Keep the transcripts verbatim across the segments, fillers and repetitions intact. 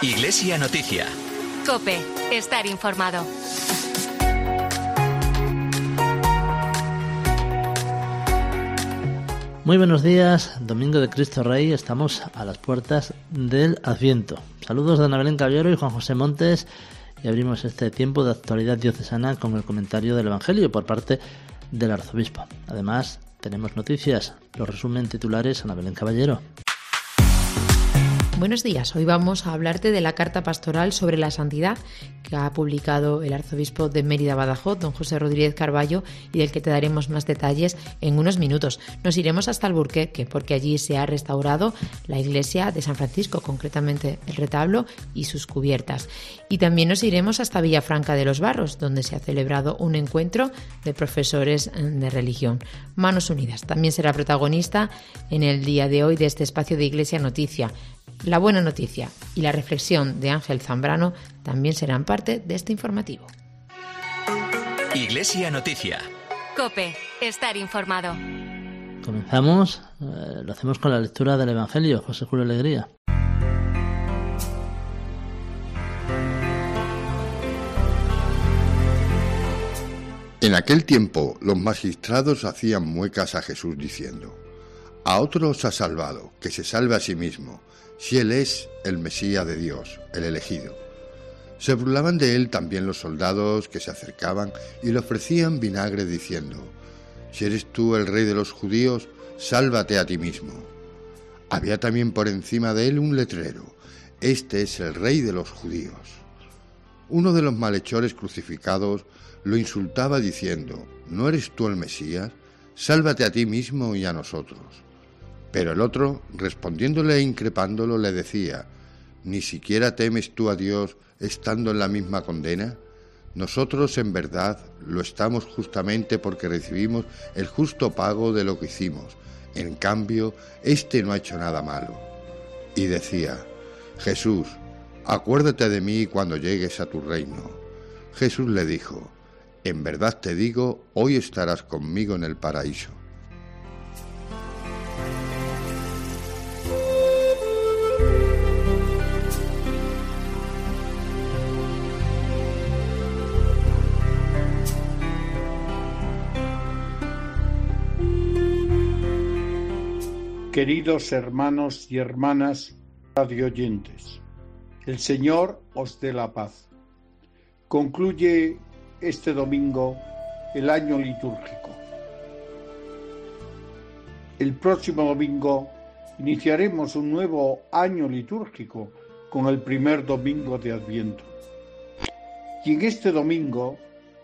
Iglesia Noticia. COPE. Estar informado. Muy buenos días, Domingo de Cristo Rey, estamos a las puertas del Adviento. Saludos de Ana Belén Caballero y Juan José Montes y abrimos este tiempo de actualidad diocesana con el comentario del Evangelio por parte del arzobispo. Además, tenemos noticias, los resumen titulares Ana Belén Caballero. Buenos días, hoy vamos a hablarte de la carta pastoral sobre la santidad que ha publicado el arzobispo de Mérida Badajoz, don José Rodríguez Carballo, y del que te daremos más detalles en unos minutos. Nos iremos hasta Alburquerque porque allí se ha restaurado la iglesia de San Francisco, concretamente el retablo y sus cubiertas. Y también nos iremos hasta Villafranca de los Barros, donde se ha celebrado un encuentro de profesores de religión. Manos Unidas también será protagonista en el día de hoy de este espacio de Iglesia Noticia. La buena noticia y la reflexión de Ángel Zambrano también serán parte de este informativo. Iglesia Noticia. COPE. Estar informado. Comenzamos, eh, lo hacemos con la lectura del Evangelio. José Julio Alegría. En aquel tiempo los magistrados hacían muecas a Jesús diciendo: a otro os ha salvado, que se salve a sí mismo, si él es el Mesías de Dios, el elegido. Se burlaban de él también los soldados que se acercaban y le ofrecían vinagre diciendo: si eres tú el rey de los judíos, sálvate a ti mismo. Había también por encima de él un letrero: este es el rey de los judíos. Uno de los malhechores crucificados lo insultaba diciendo: ¿no eres tú el Mesías? Sálvate a ti mismo y a nosotros. Pero el otro, respondiéndole e increpándolo, le decía: ¿ni siquiera temes tú a Dios estando en la misma condena? Nosotros en verdad lo estamos justamente porque recibimos el justo pago de lo que hicimos. En cambio, éste no ha hecho nada malo. Y decía: Jesús, acuérdate de mí cuando llegues a tu reino. Jesús le dijo: en verdad te digo, hoy estarás conmigo en el paraíso. Queridos hermanos y hermanas radioyentes, el Señor os dé la paz. Concluye este domingo el año litúrgico. El próximo domingo iniciaremos un nuevo año litúrgico con el primer domingo de Adviento. Y en este domingo,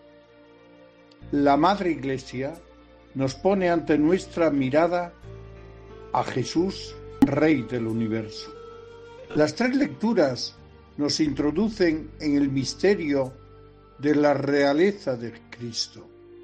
la Madre Iglesia nos pone ante nuestra mirada a Jesús, Rey del universo. Las tres lecturas nos introducen en el misterio de la realeza de Cristo.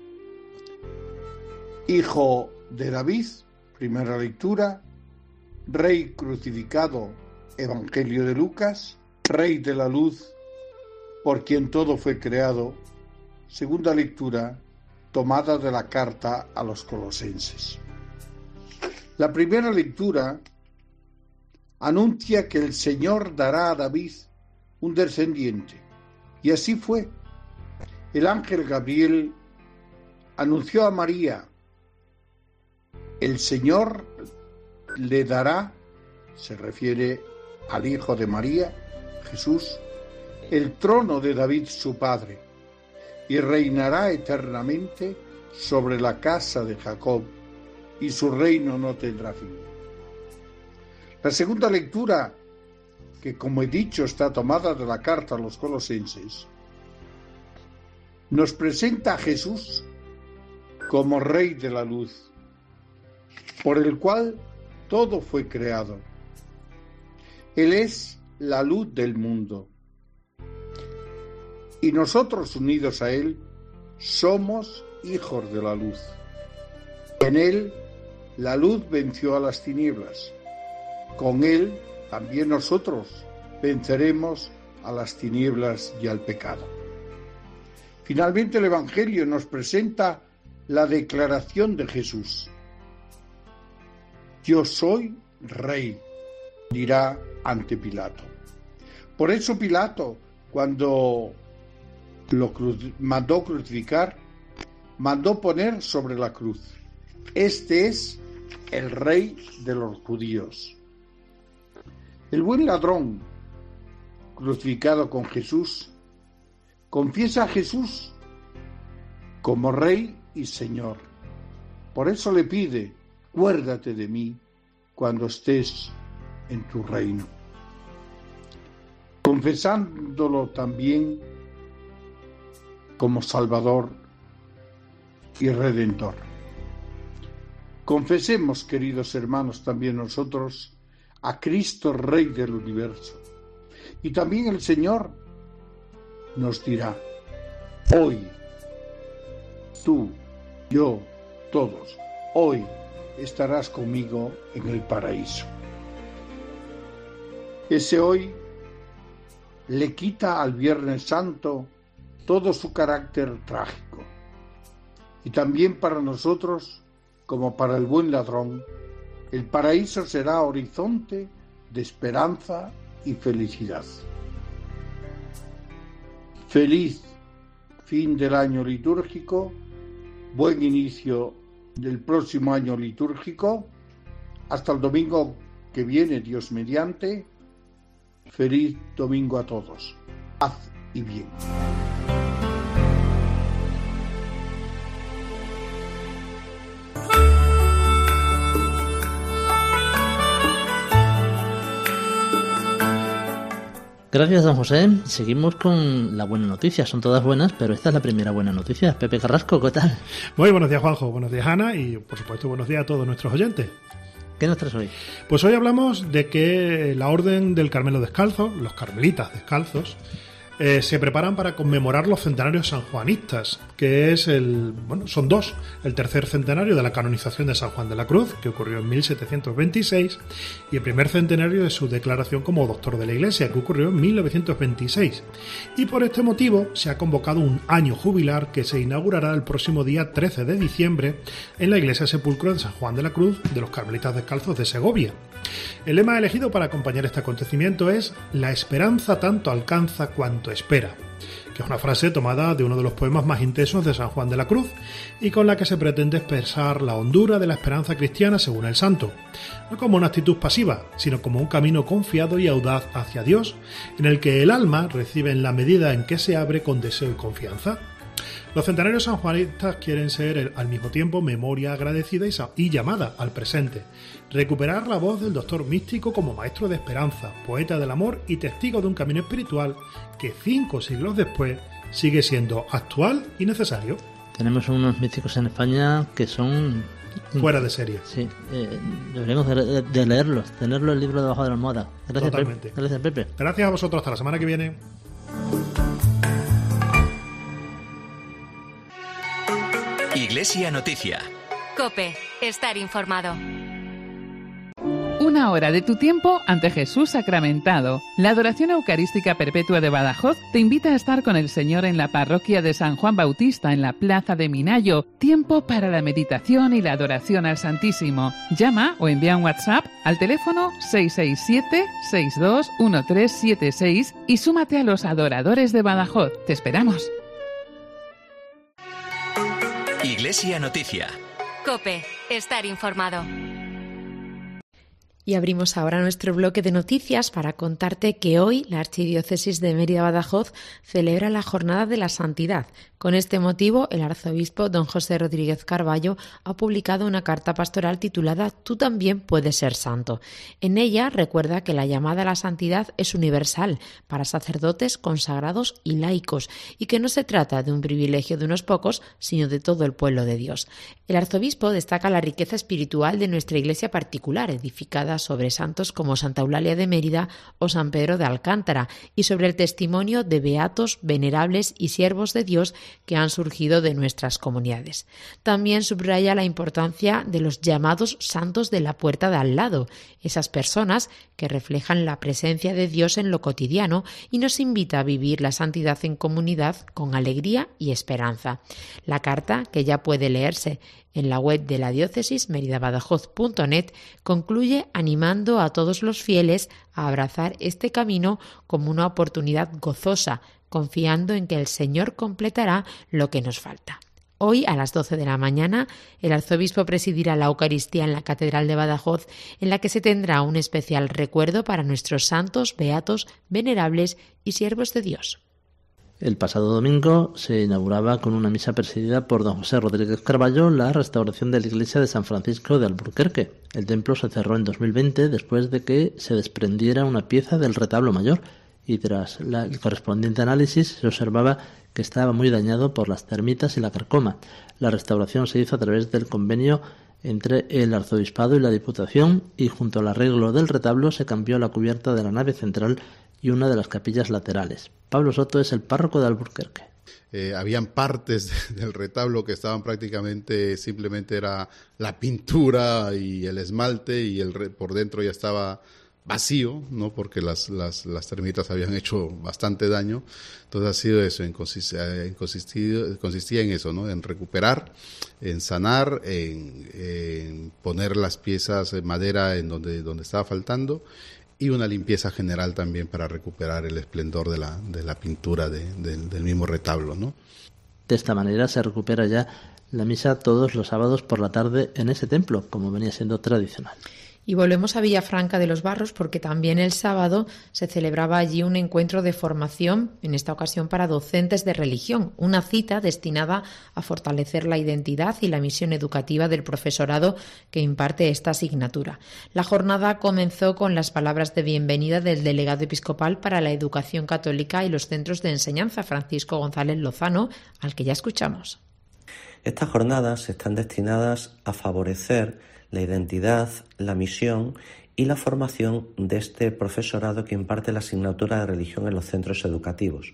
Hijo de David, primera lectura; Rey crucificado, Evangelio de Lucas; Rey de la luz, por quien todo fue creado, segunda lectura, tomada de la carta a los Colosenses. La primera lectura anuncia que el Señor dará a David un descendiente, y así fue. El ángel Gabriel anunció a María: el Señor le dará, se refiere al hijo de María, Jesús, el trono de David su padre, y reinará eternamente sobre la casa de Jacob, y su reino no tendrá fin. La segunda lectura, que como he dicho está tomada de la carta a los Colosenses, nos presenta a Jesús como Rey de la luz, por el cual todo fue creado. Él es la luz del mundo. Y nosotros, unidos a Él, somos hijos de la luz. En Él, la luz venció a las tinieblas. Con Él, también nosotros venceremos a las tinieblas y al pecado. Finalmente, el Evangelio nos presenta la declaración de Jesús. Yo soy Rey, dirá ante Pilato. Por eso Pilato, cuando lo cru- mandó crucificar, mandó poner sobre la cruz: este es el rey de los judíos. El buen ladrón, crucificado con Jesús, confiesa a Jesús como rey y señor. Por eso le pide: acuérdate de mí cuando estés en tu reino. Confesándolo también como Salvador y Redentor. Confesemos, queridos hermanos, también nosotros a Cristo, Rey del universo. Y también el Señor nos dirá: hoy, tú, yo, todos, hoy estarás conmigo en el paraíso. Ese hoy le quita al Viernes Santo todo su carácter trágico. Y también para nosotros, como para el buen ladrón, el paraíso será horizonte de esperanza y felicidad. Feliz fin del año litúrgico, buen inicio del próximo año litúrgico. Hasta el domingo que viene, Dios mediante. Feliz domingo a todos. Paz y bien. Gracias, don José. Seguimos con la buena noticia. Son todas buenas, pero esta es la primera buena noticia. Pepe Carrasco, ¿qué tal? Muy buenos días, Juanjo. Buenos días, Ana. Y, por supuesto, buenos días a todos nuestros oyentes. ¿Qué nos traes hoy? Pues hoy hablamos de que la Orden del Carmelo Descalzo, los carmelitas descalzos, eh, se preparan para conmemorar los centenarios sanjuanistas, que es el, bueno, son dos, el tercer centenario de la canonización de San Juan de la Cruz, que ocurrió en mil setecientos veintiséis, y el primer centenario de su declaración como doctor de la Iglesia, que ocurrió en mil novecientos veintiséis. Y por este motivo se ha convocado un año jubilar que se inaugurará el próximo día trece de diciembre en la Iglesia Sepulcro de San Juan de la Cruz de los Carmelitas Descalzos de Segovia. El lema elegido para acompañar este acontecimiento es «La esperanza tanto alcanza cuanto espera», que es una frase tomada de uno de los poemas más intensos de San Juan de la Cruz y con la que se pretende expresar la hondura de la esperanza cristiana según el santo, no como una actitud pasiva, sino como un camino confiado y audaz hacia Dios, en el que el alma recibe en la medida en que se abre con deseo y confianza. Los centenarios sanjuanistas quieren ser al mismo tiempo memoria agradecida y llamada al presente, recuperar la voz del doctor místico como maestro de esperanza, poeta del amor y testigo de un camino espiritual que cinco siglos después sigue siendo actual y necesario. Tenemos unos místicos en España que son... fuera de serie. Sí, eh, deberíamos de, de leerlos, tenerlo el libro debajo de la almohada. Gracias, Totalmente. Pepe. Gracias, Pepe. Gracias a vosotros, hasta la semana que viene. Iglesia Noticia. COPE. Estar informado. Una hora de tu tiempo ante Jesús sacramentado. La Adoración Eucarística Perpetua de Badajoz te invita a estar con el Señor en la parroquia de San Juan Bautista, en la Plaza de Minayo. Tiempo para la meditación y la adoración al Santísimo. Llama o envía un WhatsApp al teléfono seis seis siete, seis dos uno tres siete seis y súmate a los adoradores de Badajoz. Te esperamos. Iglesia Noticia. COPE. Estar informado. Y abrimos ahora nuestro bloque de noticias para contarte que hoy la Archidiócesis de Mérida-Badajoz celebra la Jornada de la Santidad. Con este motivo, el arzobispo don José Rodríguez Carballo ha publicado una carta pastoral titulada «Tú también puedes ser santo». En ella recuerda que la llamada a la santidad es universal para sacerdotes, consagrados y laicos, y que no se trata de un privilegio de unos pocos, sino de todo el pueblo de Dios. El arzobispo destaca la riqueza espiritual de nuestra iglesia particular, edificada sobre santos como Santa Eulalia de Mérida o San Pedro de Alcántara, y sobre el testimonio de beatos, venerables y siervos de Dios que han surgido de nuestras comunidades. También subraya la importancia de los llamados santos de la puerta de al lado, esas personas que reflejan la presencia de Dios en lo cotidiano, y nos invita a vivir la santidad en comunidad con alegría y esperanza. La carta, que ya puede leerse en la web de la diócesis, merida badajoz punto net, concluye animando a todos los fieles a abrazar este camino como una oportunidad gozosa, confiando en que el Señor completará lo que nos falta. Hoy, a las doce de la mañana, el arzobispo presidirá la Eucaristía en la Catedral de Badajoz, en la que se tendrá un especial recuerdo para nuestros santos, beatos, venerables y siervos de Dios. El pasado domingo se inauguraba con una misa presidida por don José Rodríguez Carballo la restauración de la iglesia de San Francisco de Alburquerque. El templo se cerró en dos mil veinte después de que se desprendiera una pieza del retablo mayor y tras la, el correspondiente análisis se observaba que estaba muy dañado por las termitas y la carcoma. La restauración se hizo a través del convenio entre el arzobispado y la Diputación y junto al arreglo del retablo se cambió la cubierta de la nave central y una de las capillas laterales. Pablo Soto es el párroco de Alburquerque. Eh, habían partes de, del retablo que estaban prácticamente, simplemente era la pintura y el esmalte y el por dentro ya estaba vacío, ¿no? Porque las, las, las termitas habían hecho bastante daño. Entonces ha sido eso, en consistía, en consistido, consistía en eso, ¿no? En recuperar, en sanar, en, en poner las piezas de madera en donde, donde estaba faltando y una limpieza general también para recuperar el esplendor de la, de la pintura de, de, del mismo retablo, ¿no? De esta manera se recupera ya la misa todos los sábados por la tarde en ese templo, como venía siendo tradicional. Y volvemos a Villafranca de los Barros porque también el sábado se celebraba allí un encuentro de formación, en esta ocasión para docentes de religión, una cita destinada a fortalecer la identidad y la misión educativa del profesorado que imparte esta asignatura. La jornada comenzó con las palabras de bienvenida del delegado episcopal para la educación católica y los centros de enseñanza, Francisco González Lozano, al que ya escuchamos. Estas jornadas están destinadas a favorecer la identidad, la misión y la formación de este profesorado que imparte la asignatura de religión en los centros educativos.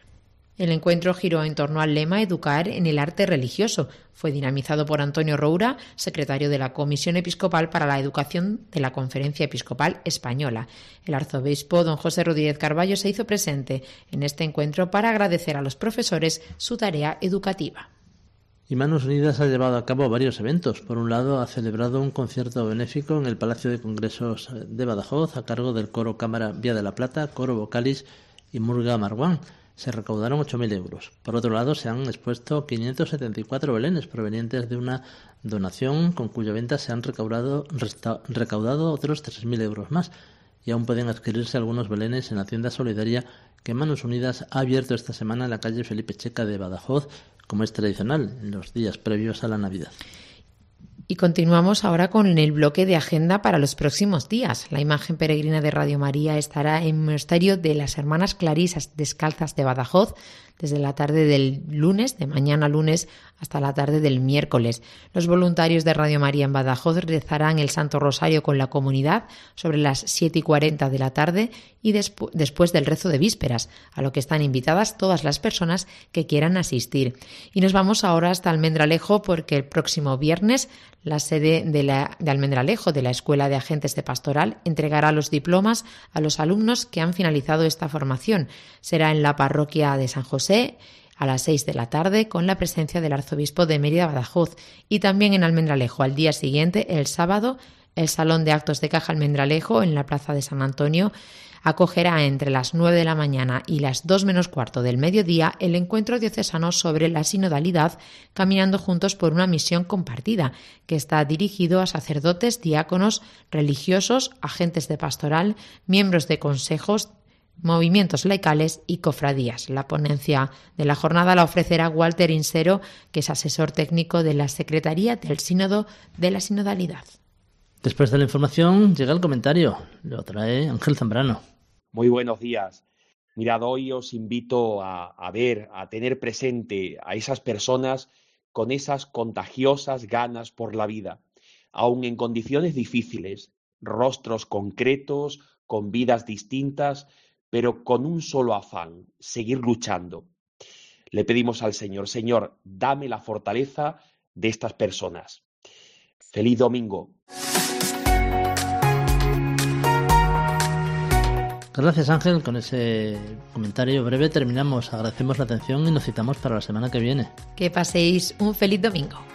El encuentro giró en torno al lema Educar en el arte religioso. Fue dinamizado por Antonio Roura, secretario de la Comisión Episcopal para la Educación de la Conferencia Episcopal Española. El arzobispo don José Rodríguez Carballo se hizo presente en este encuentro para agradecer a los profesores su tarea educativa. Y Manos Unidas ha llevado a cabo varios eventos. Por un lado, ha celebrado un concierto benéfico en el Palacio de Congresos de Badajoz a cargo del Coro Cámara Vía de la Plata, Coro Vocalis y Murga Marguán. Se recaudaron ocho mil euros. Por otro lado, se han expuesto quinientos setenta y cuatro belenes provenientes de una donación con cuya venta se han recaudado, resta, recaudado otros tres mil euros más. Y aún pueden adquirirse algunos belenes en la tienda solidaria que Manos Unidas ha abierto esta semana en la calle Felipe Checa de Badajoz, como es tradicional en los días previos a la Navidad. Y continuamos ahora con el bloque de agenda para los próximos días. La imagen peregrina de Radio María estará en el Monasterio de las Hermanas Clarisas Descalzas de Badajoz desde la tarde del lunes, de mañana lunes, hasta la tarde del miércoles. Los voluntarios de Radio María en Badajoz rezarán el Santo Rosario con la comunidad sobre las siete y cuarenta de la tarde y despu- después del rezo de vísperas, a lo que están invitadas todas las personas que quieran asistir. Y nos vamos ahora hasta Almendralejo porque el próximo viernes la sede de, la, de Almendralejo de la Escuela de Agentes de Pastoral entregará los diplomas a los alumnos que han finalizado esta formación. Será en la parroquia de San José a las seis de la tarde con la presencia del arzobispo de Mérida Badajoz y también en Almendralejo al día siguiente, el sábado, el Salón de Actos de Caja Almendralejo en la Plaza de San Antonio acogerá entre las nueve de la mañana y las dos menos cuarto del mediodía el encuentro diocesano sobre la sinodalidad, caminando juntos por una misión compartida, que está dirigido a sacerdotes, diáconos, religiosos, agentes de pastoral, miembros de consejos, movimientos laicales y cofradías. La ponencia de la jornada la ofrecerá Walter Insero, que es asesor técnico de la Secretaría del Sínodo de la Sinodalidad. Después de la información llega el comentario. Lo trae Ángel Zambrano. Muy buenos días. Mirad, hoy os invito a, a ver, a tener presente a esas personas con esas contagiosas ganas por la vida, aun en condiciones difíciles, rostros concretos, con vidas distintas, pero con un solo afán, seguir luchando. Le pedimos al Señor, Señor, dame la fortaleza de estas personas. ¡Feliz domingo! Gracias, Ángel. Con ese comentario breve terminamos. Agradecemos la atención y nos citamos para la semana que viene. Que paséis un feliz domingo.